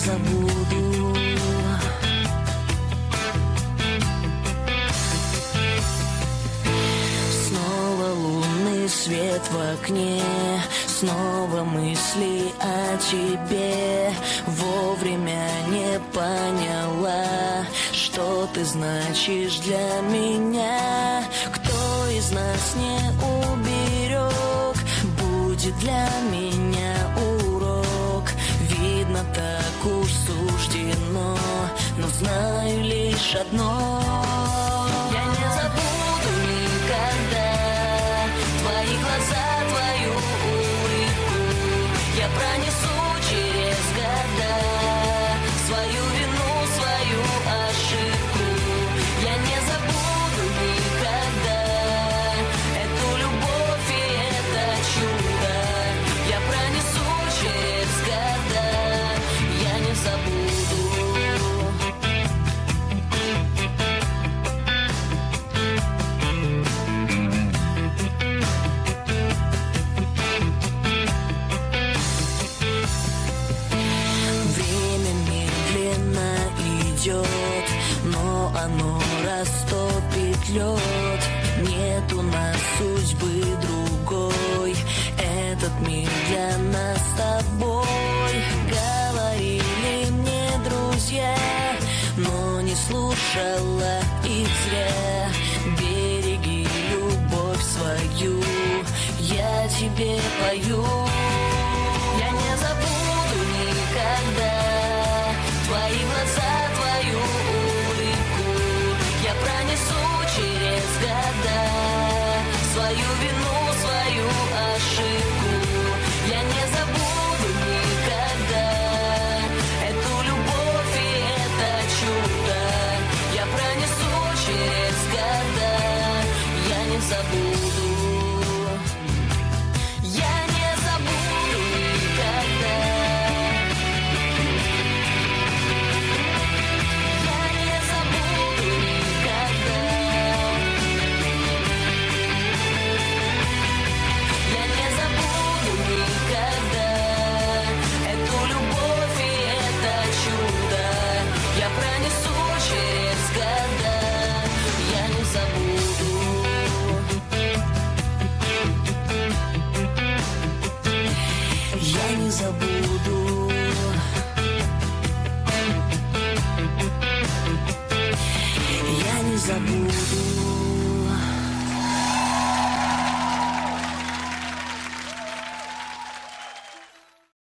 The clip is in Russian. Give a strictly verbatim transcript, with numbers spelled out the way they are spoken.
забуду. Снова лунный свет в окне, снова мысли о тебе. Вовремя не поняла, что ты значишь для меня. Кто из нас не уберег, будет для меня урок. Видно, так уж суждено, но знаю лишь одно: я не забуду никогда твои глаза, твою улыбку. Я пронесу через года свою вину, свою ошибку. Я не забуду никогда эту любовь и это чудо. Я пронесу через года, я не забуду. Время медленно идет, но оно растопит лед. Нет у нас судьбы другой, этот мир для нас с тобой. Говорили мне друзья, но не слушала их зря. Береги любовь свою, я тебе пою. Я не забуду никогда твои глаза, твою улыбку. Я пронесу через года свою вину, свою ошибку. Я не забуду никогда эту любовь и это чудо. Я пронесу через года, я не забуду.